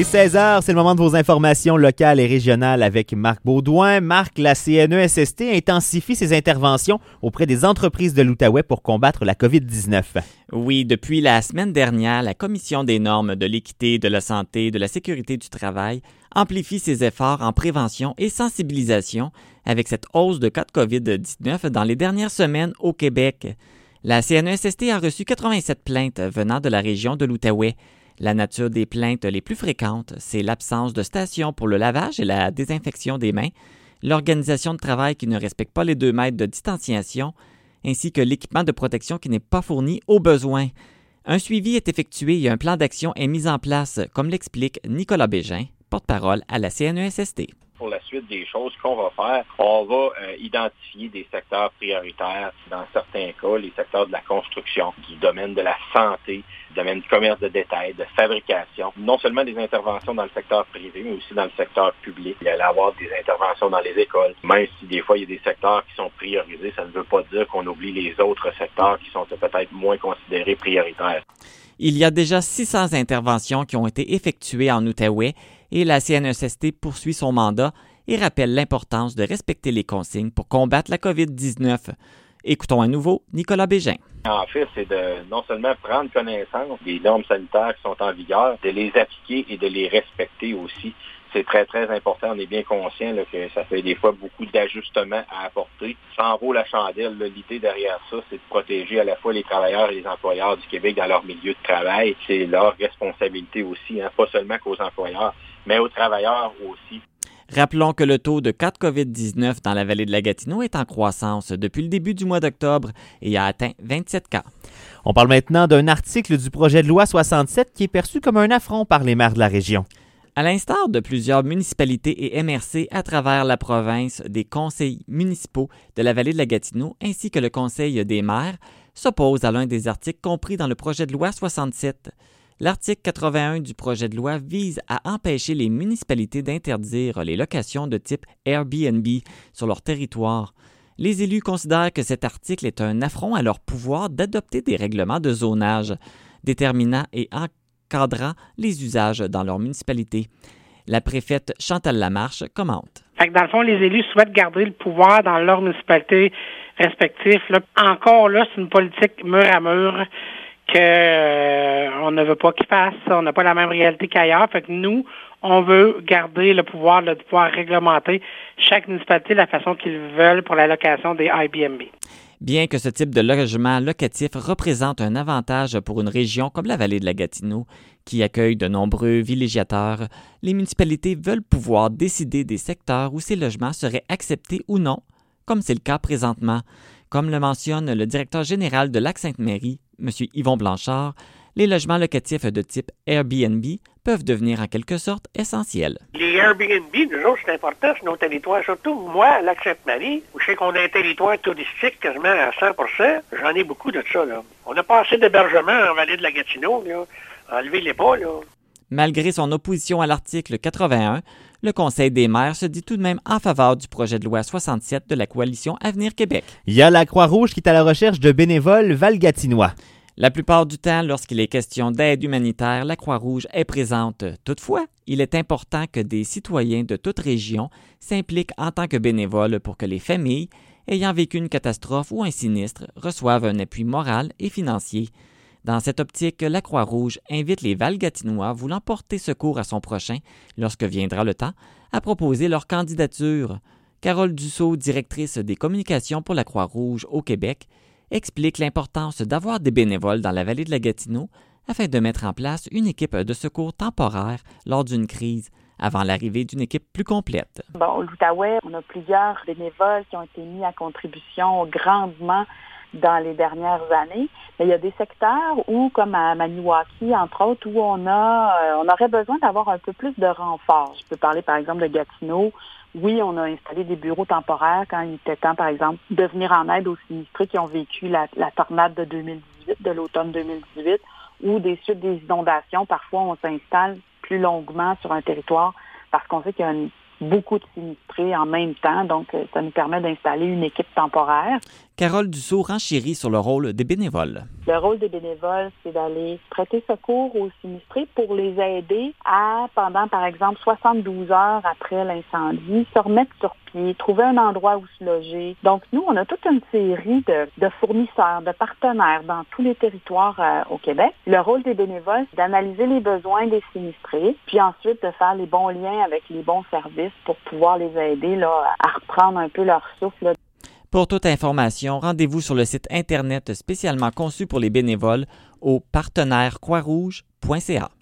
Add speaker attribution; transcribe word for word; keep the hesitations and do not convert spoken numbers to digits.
Speaker 1: seize heures, c'est le moment de vos informations locales et régionales avec Marc Baudouin. Marc, la C N E S S T intensifie ses interventions auprès des entreprises de l'Outaouais pour combattre la covid dix-neuf.
Speaker 2: Oui, depuis la semaine dernière, la Commission des normes de l'équité, de la santé et de la sécurité du travail amplifie ses efforts en prévention et sensibilisation avec cette hausse de cas de covid dix-neuf dans les dernières semaines au Québec. La C N E S S T a reçu quatre-vingt-sept plaintes venant de la région de l'Outaouais. La nature des plaintes les plus fréquentes, c'est l'absence de stations pour le lavage et la désinfection des mains, l'organisation de travail qui ne respecte pas les deux mètres de distanciation, ainsi que l'équipement de protection qui n'est pas fourni aux besoins. Un suivi est effectué et un plan d'action est mis en place, comme l'explique Nicolas Bégin, porte-parole à la C N E S S T.
Speaker 3: Pour la suite des choses qu'on va faire, on va euh, identifier des secteurs prioritaires dans certains cas, les secteurs de la construction, du domaine de la santé, du domaine du commerce de détail, de fabrication. Non seulement des interventions dans le secteur privé, mais aussi dans le secteur public. Il y a avoir des interventions dans les écoles. Même si des fois il y a des secteurs qui sont priorisés, ça ne veut pas dire qu'on oublie les autres secteurs qui sont peut-être moins considérés prioritaires.
Speaker 2: Il y a déjà six cents interventions qui ont été effectuées en Outaouais et la C N E S S T poursuit son mandat et rappelle l'importance de respecter les consignes pour combattre la covid dix-neuf. Écoutons à nouveau Nicolas Bégin.
Speaker 3: En fait, c'est de non seulement prendre connaissance des normes sanitaires qui sont en vigueur, de les appliquer et de les respecter aussi. C'est très, très important. On est bien conscient là, que ça fait des fois beaucoup d'ajustements à apporter. Ça en vaut la chandelle. Là. L'idée derrière ça, c'est de protéger à la fois les travailleurs et les employeurs du Québec dans leur milieu de travail. C'est leur responsabilité aussi, hein, pas seulement qu'aux employeurs, mais aux travailleurs aussi.
Speaker 2: Rappelons que le taux de cas de covid dix-neuf dans la vallée de la Gatineau est en croissance depuis le début du mois d'octobre et a atteint vingt-sept cas.
Speaker 1: On parle maintenant d'un article du projet de loi soixante-sept qui est perçu comme un affront par les maires de la région.
Speaker 2: À l'instar de plusieurs municipalités et M R C à travers la province, des conseils municipaux de la vallée de la Gatineau ainsi que le Conseil des maires s'opposent à l'un des articles compris dans le projet de loi soixante-sept. L'article quatre-vingt-un du projet de loi vise à empêcher les municipalités d'interdire les locations de type Airbnb sur leur territoire. Les élus considèrent que cet article est un affront à leur pouvoir d'adopter des règlements de zonage, déterminant et encadrant les usages dans leur municipalité. La préfète Chantal Lamarche commente.
Speaker 4: Fait que dans le fond, les élus souhaitent garder le pouvoir dans leur municipalité respective. Là, encore là, c'est une politique mur à mur que euh, on ne veut pas qu'ils fassent. On n'a pas la même réalité qu'ailleurs. Fait que nous, on veut garder le pouvoir là, de pouvoir réglementer chaque municipalité de la façon qu'ils veulent pour la location des Airbnb.
Speaker 2: Bien que ce type de logement locatif représente un avantage pour une région comme la vallée de la Gatineau, qui accueille de nombreux villégiateurs, les municipalités veulent pouvoir décider des secteurs où ces logements seraient acceptés ou non, comme c'est le cas présentement. Comme le mentionne le directeur général de Lac-Sainte-Marie, M. Yvon Blanchard, les logements locatifs de type Airbnb peuvent devenir en quelque sorte essentiels.
Speaker 5: Les Airbnb, nous autres, c'est important sur nos territoires. Surtout, moi, à Lac-Sainte-Marie, où je sais qu'on a un territoire touristique quasiment à cent pour cent, j'en ai beaucoup de ça, là. On n'a pas assez d'hébergement en vallée de la Gatineau, là. Enlevez-les pas, là.
Speaker 2: Malgré son opposition à l'article quatre-vingt-un, le Conseil des maires se dit tout de même en faveur du projet de loi soixante-sept de la coalition Avenir Québec.
Speaker 1: Il y a la Croix-Rouge qui est à la recherche de bénévoles valgatinois.
Speaker 2: La plupart du temps, lorsqu'il est question d'aide humanitaire, la Croix-Rouge est présente. Toutefois, il est important que des citoyens de toute région s'impliquent en tant que bénévoles pour que les familles ayant vécu une catastrophe ou un sinistre reçoivent un appui moral et financier. Dans cette optique, la Croix-Rouge invite les Valgatinois voulant porter secours à son prochain, lorsque viendra le temps, à proposer leur candidature. Carole Dussault, directrice des communications pour la Croix-Rouge au Québec, explique l'importance d'avoir des bénévoles dans la vallée de la Gatineau afin de mettre en place une équipe de secours temporaire lors d'une crise, avant l'arrivée d'une équipe plus complète.
Speaker 6: Bon, au l'Outaouais, on a plusieurs bénévoles qui ont été mis à contribution grandement dans les dernières années. Mais il y a des secteurs où, comme à Maniwaki, entre autres, où on a, euh, on aurait besoin d'avoir un peu plus de renfort. Je peux parler, par exemple, de Gatineau. Oui, on a installé des bureaux temporaires quand il était temps, par exemple, de venir en aide aux sinistrés qui ont vécu la, la tornade de deux mille dix-huit, de l'automne deux mille dix-huit, ou des suites des inondations. Parfois, on s'installe plus longuement sur un territoire parce qu'on sait qu'il y a une beaucoup de sinistrés en même temps, donc ça nous permet d'installer une équipe temporaire.
Speaker 2: Carole Dussault renchérit sur le rôle des bénévoles.
Speaker 6: Le rôle des bénévoles, c'est d'aller prêter secours aux sinistrés pour les aider à, pendant par exemple soixante-douze heures après l'incendie, se remettre sur pied, trouver un endroit où se loger. Donc nous, on a toute une série de, de fournisseurs, de partenaires dans tous les territoires euh, au Québec. Le rôle des bénévoles, c'est d'analyser les besoins des sinistrés, puis ensuite de faire les bons liens avec les bons services pour pouvoir les aider là, à reprendre un peu leur souffle. Là.
Speaker 2: Pour toute information, rendez-vous sur le site Internet spécialement conçu pour les bénévoles au partenaire croix rouge point c a.